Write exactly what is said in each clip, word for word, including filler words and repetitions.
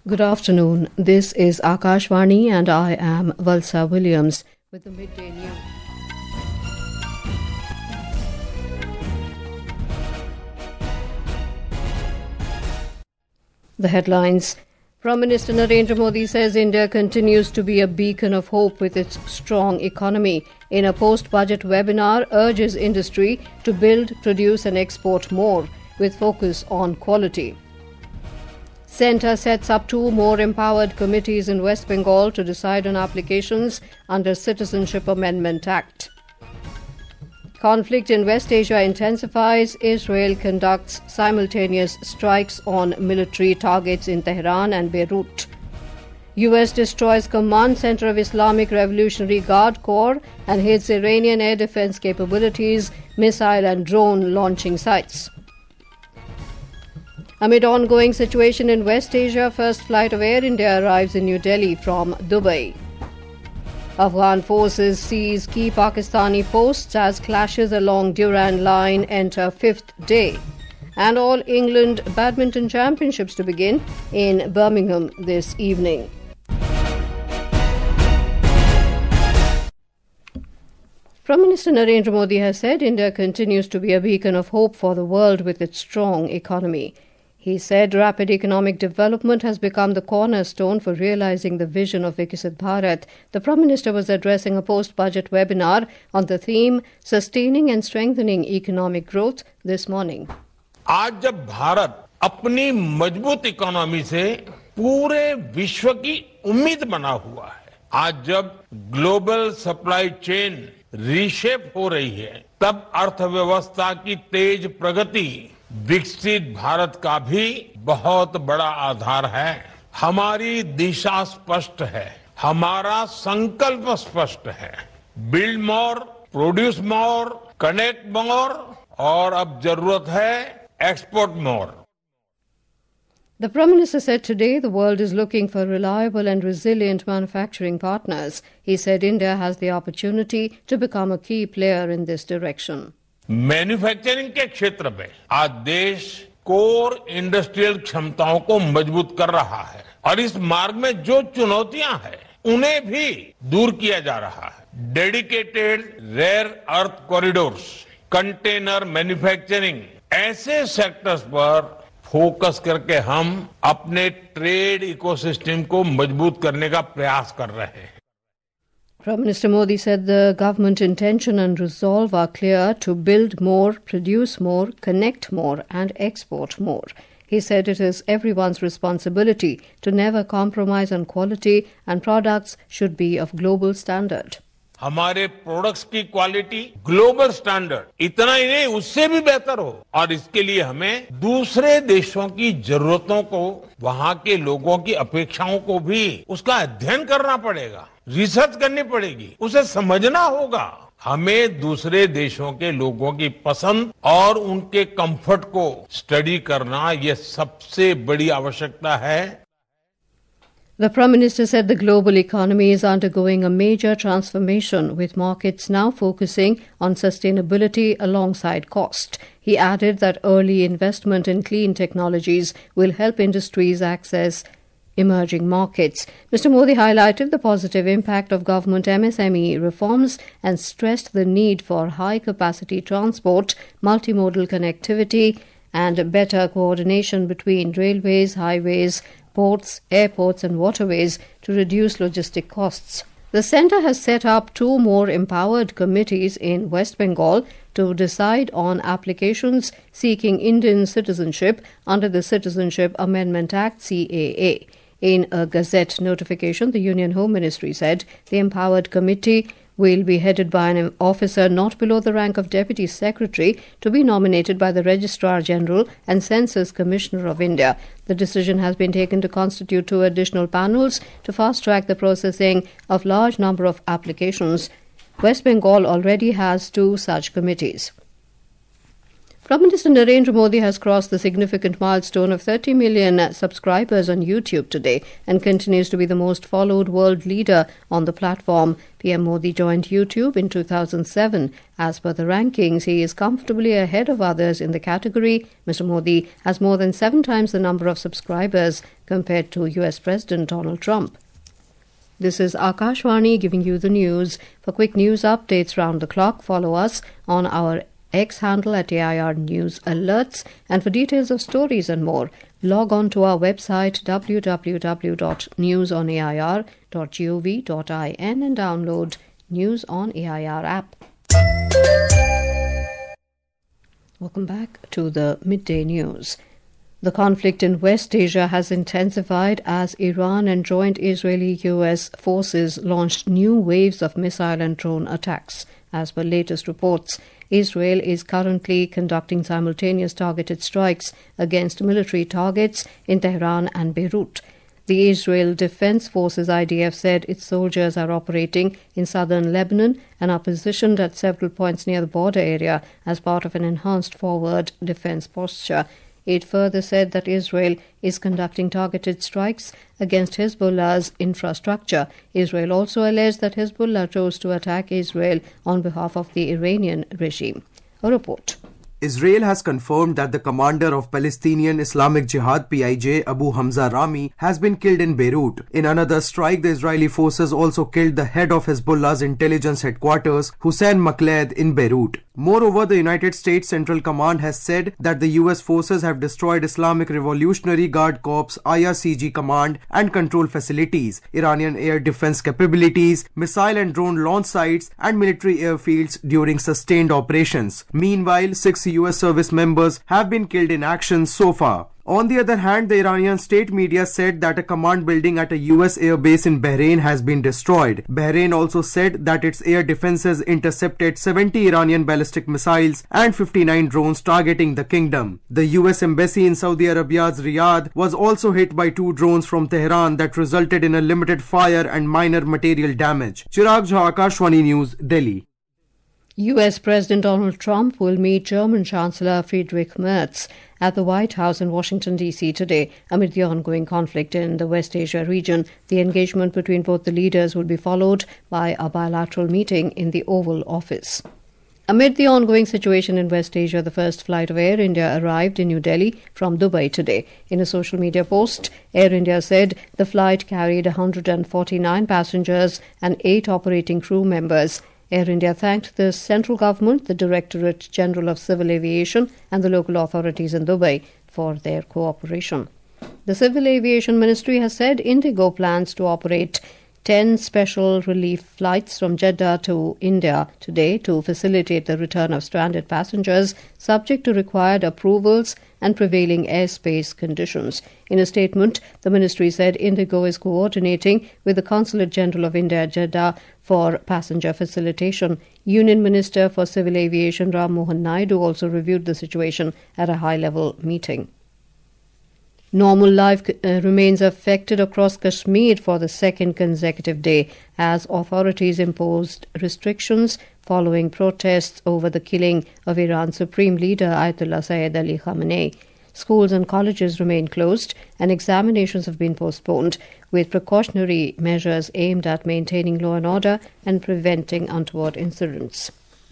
Good afternoon. This is Akashvani and I am Valsa Williams with the midday news. The headlines. Prime Minister Narendra Modi says India continues to be a beacon of hope with its strong economy. In a post-budget webinar, urges industry to build, produce and export more with focus on quality. Centre sets up two more empowered committees in West Bengal to decide on applications under Citizenship Amendment Act. Conflict in West Asia intensifies. Israel conducts simultaneous strikes on military targets in Tehran and Beirut. U S destroys command center of Islamic Revolutionary Guard Corps and hits Iranian air defense capabilities, missile and drone launching sites. Amid ongoing situation in West Asia, first flight of Air India arrives in New Delhi from Dubai. Afghan forces seize key Pakistani posts as clashes along Durand Line enter fifth day. And All England Badminton Championships to begin in Birmingham this evening. Prime Minister Narendra Modi has said India continues to be a beacon of hope for the world with its strong economy. He said rapid economic development has become the cornerstone for realizing the vision of Viksit Bharat. The Prime Minister was addressing a post-budget webinar on the theme Sustaining and Strengthening Economic Growth this morning. आज जब भारत अपनी मजबूत economy से पूरे विश्व की उम्मीद बना हुआ है, आज जब ग्लोबल सप्लाई चेन रीशेप हो रही है, तब अर्थव्यवस्था की तेज प्रगति विकसित भारत का भी बहुत बड़ा आधार है। हमारी दिशा स्पष्ट है, हमारा संकल्प स्पष्ट है। Build more, produce more, connect more और अब जरूरत है export more. The Prime Minister said today the world is looking for reliable and resilient manufacturing partners. He said India has the opportunity to become a key player in this direction. Manufacturing के क्षेत्र में आज देश core industrial क्षमताओं को मजबूत कर रहा है और इस मार्ग में जो चुनौतियां हैं उन्हें भी दूर किया जा रहा है। Dedicated rare earth corridors, container manufacturing, ऐसे सेक्टर्स पर फोकस करके हम अपने ट्रेड इकोसिस्टम को मजबूत करने का प्रयास कर रहे हैं। Prime Minister Modi said the government intention and resolve are clear to build more, produce more, connect more and export more. He said it is everyone's responsibility to never compromise on quality and products should be of global standard. हमारे products की quality global standard इतना ही नहीं उससे भी बेहतर हो और इसके लिए हमें दूसरे देशों की जरूरतों को, वहां के लोगों की अपेक्षाओं को भी उसका अध्ययन करना पड़ेगा, रिसर्च करनी पड़ेगी, उसे समझना होगा। हमें दूसरे देशों के लोगों की पसंद और उनके कंफर्ट को स्टडी करना ये सबसे बड़ी आवश्यकता है। The Prime Minister said the global economy is undergoing a major transformation with markets now focusing on sustainability alongside cost. He added that early investment in clean technologies will help industries access emerging markets. Mister Modi highlighted the positive impact of government M S M E reforms and stressed the need for high-capacity transport, multimodal connectivity and better coordination between railways, highways, ports, airports and waterways to reduce logistic costs. The centre has set up two more empowered committees in West Bengal to decide on applications seeking Indian citizenship under the Citizenship Amendment Act C A A. In a Gazette notification, the Union Home Ministry said the empowered committee will be headed by an officer not below the rank of Deputy Secretary to be nominated by the Registrar General and Census Commissioner of India. The decision has been taken to constitute two additional panels to fast-track the processing of large number of applications. West Bengal already has two such committees. Prime Minister Narendra Modi has crossed the significant milestone of thirty million subscribers on YouTube today and continues to be the most followed world leader on the platform. P M Modi joined YouTube in two thousand seven. As per the rankings, he is comfortably ahead of others in the category. Mister Modi has more than seven times the number of subscribers compared to U S President Donald Trump. This is Akashvani giving you the news. For quick news updates round the clock, follow us on our X handle at A I R News Alerts, and for details of stories and more, log on to our website w w w dot news on a i r dot gov dot in and download News on A I R app. Welcome back to the midday news. The conflict in West Asia has intensified as Iran and joint Israeli-U S forces launched new waves of missile and drone attacks. As per latest reports, Israel is currently conducting simultaneous targeted strikes against military targets in Tehran and Beirut. The Israel Defense Forces I D F said its soldiers are operating in southern Lebanon and are positioned at several points near the border area as part of an enhanced forward defense posture. It further said that Israel is conducting targeted strikes against Hezbollah's infrastructure. Israel also alleged that Hezbollah chose to attack Israel on behalf of the Iranian regime. A report. Israel has confirmed that the commander of Palestinian Islamic Jihad P I J, Abu Hamza Rami, has been killed in Beirut. In another strike, the Israeli forces also killed the head of Hezbollah's intelligence headquarters, Hussein Makled, in Beirut. Moreover, the United States Central Command has said that the U S forces have destroyed Islamic Revolutionary Guard Corps I R C G command and control facilities, Iranian air defense capabilities, missile and drone launch sites, and military airfields during sustained operations. Meanwhile, six U S service members have been killed in action so far. On the other hand, the Iranian state media said that a command building at a U S air base in Bahrain has been destroyed. Bahrain also said that its air defenses intercepted seventy Iranian ballistic missiles and fifty-nine drones targeting the kingdom. The U S embassy in Saudi Arabia's Riyadh was also hit by two drones from Tehran that resulted in a limited fire and minor material damage. Chirag Jha, Akashvani News, Delhi. U S President Donald Trump will meet German Chancellor Friedrich Merz at the White House in Washington, D C today. Amid the ongoing conflict in the West Asia region, the engagement between both the leaders will be followed by a bilateral meeting in the Oval Office. Amid the ongoing situation in West Asia, the first flight of Air India arrived in New Delhi from Dubai today. In a social media post, Air India said the flight carried one hundred forty-nine passengers and eight operating crew members. Air India thanked the central government, the Directorate General of Civil Aviation and the local authorities in Dubai for their cooperation. The Civil Aviation Ministry has said Indigo plans to operate ten special relief flights from Jeddah to India today to facilitate the return of stranded passengers subject to required approvals and prevailing airspace conditions. In a statement, the ministry said Indigo is coordinating with the Consulate General of India at Jeddah for passenger facilitation. Union Minister for Civil Aviation Ram Mohan Naidu also reviewed the situation at a high-level meeting. Normal life uh, remains affected across Kashmir for the second consecutive day as authorities imposed restrictions following protests over the killing of Iran's Supreme Leader Ayatollah Sayyid Ali Khamenei. Schools and colleges remain closed and examinations have been postponed, with precautionary measures aimed at maintaining law and order and preventing untoward incidents.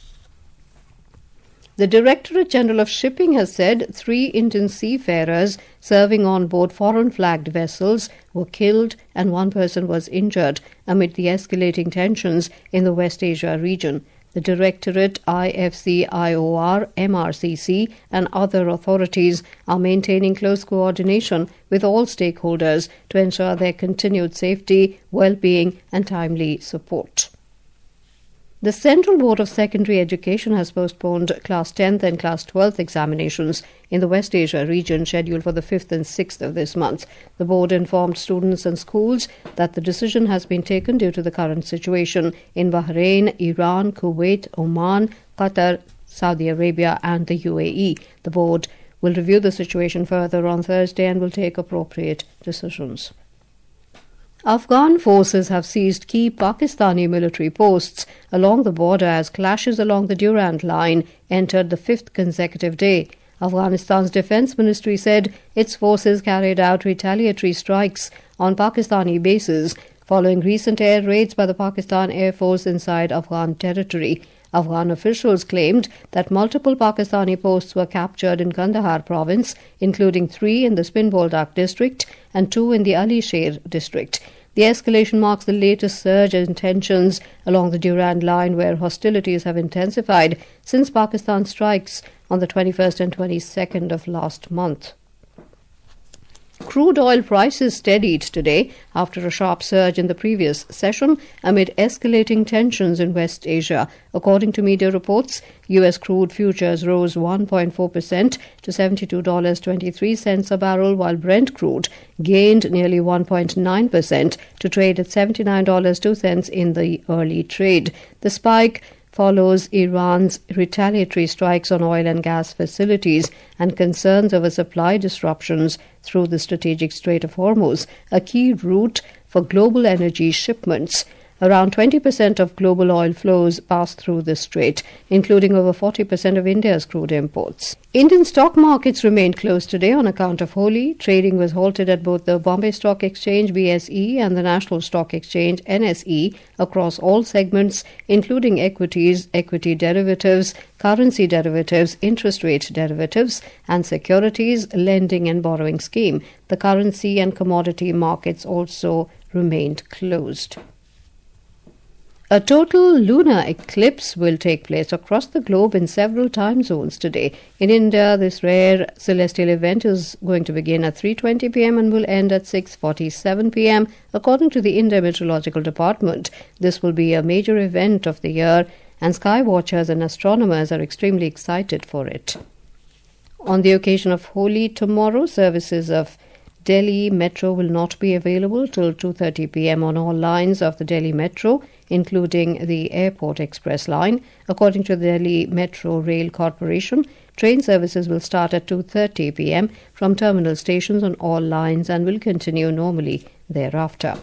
The Directorate General of Shipping has said three Indian seafarers serving on board foreign-flagged vessels were killed and one person was injured amid the escalating tensions in the West Asia region. The Directorate, I F C I O R, M R C C and other authorities are maintaining close coordination with all stakeholders to ensure their continued safety, well-being and timely support. The Central Board of Secondary Education has postponed Class tenth and Class twelfth examinations in the West Asia region scheduled for the fifth and sixth of this month. The board informed students and schools that the decision has been taken due to the current situation in Bahrain, Iran, Kuwait, Oman, Qatar, Saudi Arabia and the U A E. The board will review the situation further on Thursday and will take appropriate decisions. Afghan forces have seized key Pakistani military posts along the border as clashes along the Durand Line entered the fifth consecutive day. Afghanistan's defense ministry said its forces carried out retaliatory strikes on Pakistani bases following recent air raids by the Pakistan Air Force inside Afghan territory. Afghan officials claimed that multiple Pakistani posts were captured in Kandahar province, including three in the Spin Boldak district and two in the Ali Sher district. The escalation marks the latest surge in tensions along the Durand Line, where hostilities have intensified since Pakistan's strikes on the twenty-first and twenty-second of last month. Crude oil prices steadied today after a sharp surge in the previous session amid escalating tensions in West Asia. According to media reports, U S crude futures rose one point four percent to seventy-two dollars and twenty-three cents a barrel, while Brent crude gained nearly one point nine percent to trade at seventy-nine dollars and two cents in the early trade. The spike follows Iran's retaliatory strikes on oil and gas facilities and concerns over supply disruptions through the strategic Strait of Hormuz, a key route for global energy shipments. Around twenty percent of global oil flows pass through the strait, including over forty percent of India's crude imports. Indian stock markets remained closed today on account of Holi. Trading was halted at both the Bombay Stock Exchange B S E and the National Stock Exchange N S E across all segments, including equities, equity derivatives, currency derivatives, interest rate derivatives, and securities, lending and borrowing scheme. The currency and commodity markets also remained closed. A total lunar eclipse will take place across the globe in several time zones today. In India, this rare celestial event is going to begin at three twenty p m and will end at six forty-seven p m according to the India Meteorological Department. This will be a major event of the year, and sky watchers and astronomers are extremely excited for it. On the occasion of Holi tomorrow, services of Delhi Metro will not be available till two thirty p m on all lines of the Delhi Metro, including the Airport Express line. According to the Delhi Metro Rail Corporation, train services will start at two thirty p m from terminal stations on all lines and will continue normally thereafter.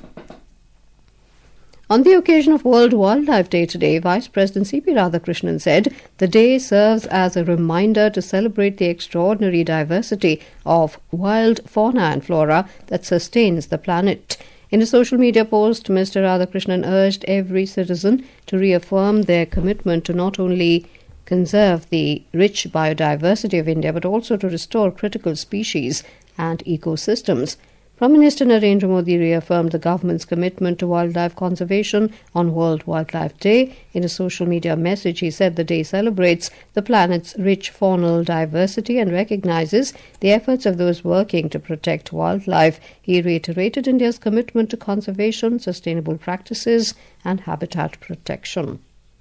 On the occasion of World Wildlife Day today, Vice President C P Radhakrishnan said the day serves as a reminder to celebrate the extraordinary diversity of wild fauna and flora that sustains the planet. In a social media post, Mister Radhakrishnan urged every citizen to reaffirm their commitment to not only conserve the rich biodiversity of India but also to restore critical species and ecosystems. Prime Minister Narendra Modi reaffirmed the government's commitment to wildlife conservation on World Wildlife Day. In a social media message, he said the day celebrates the planet's rich faunal diversity and recognizes the efforts of those working to protect wildlife. He reiterated India's commitment to conservation, sustainable practices, and habitat protection.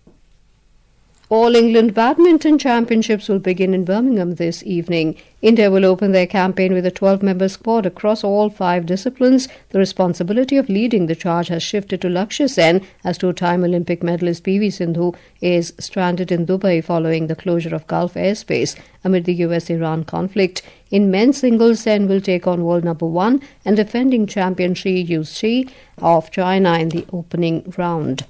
All England Badminton Championships will begin in Birmingham this evening. India will open their campaign with a twelve-member squad across all five disciplines. The responsibility of leading the charge has shifted to Lakshya Sen, as two-time Olympic medalist P V Sindhu is stranded in Dubai following the closure of Gulf airspace amid the U S Iran conflict. In men's singles, Sen will take on world number one and defending champion Shi Yushi of China in the opening round.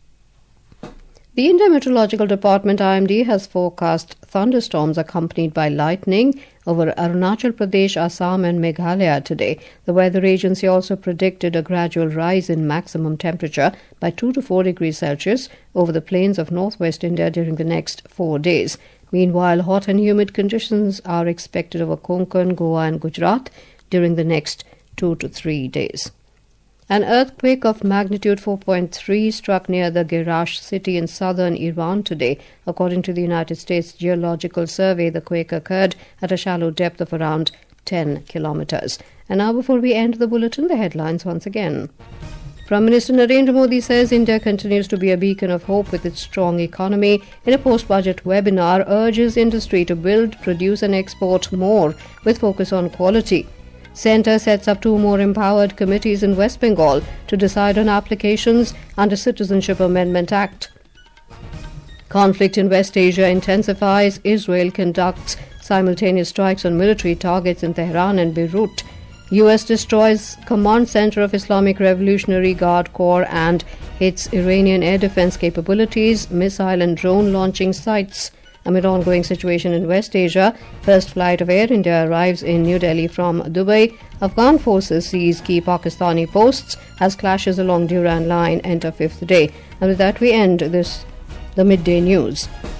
The India Meteorological Department I M D has forecast thunderstorms accompanied by lightning over Arunachal Pradesh, Assam and Meghalaya today. The weather agency also predicted a gradual rise in maximum temperature by two to four degrees Celsius over the plains of northwest India during the next four days. Meanwhile, hot and humid conditions are expected over Konkan, Goa and Gujarat during the next two to three days. An earthquake of magnitude four point three struck near the Gerash city in southern Iran today. According to the United States Geological Survey, the quake occurred at a shallow depth of around ten kilometers. And now, before we end the bulletin, the headlines once again. Prime Minister Narendra Modi says India continues to be a beacon of hope with its strong economy. In a post-budget webinar, urges industry to build, produce and export more with focus on quality. Centre sets up two more empowered committees in West Bengal to decide on applications under Citizenship Amendment Act. Conflict in West Asia intensifies. Israel conducts simultaneous strikes on military targets in Tehran and Beirut. U S destroys command center of Islamic Revolutionary Guard Corps and hits Iranian air defense capabilities, missile and drone launching sites. Amid ongoing situation in West Asia, first flight of Air India arrives in New Delhi from Dubai. Afghan forces seize key Pakistani posts as clashes along Durand Line enter fifth day. And with that we end this, the midday news.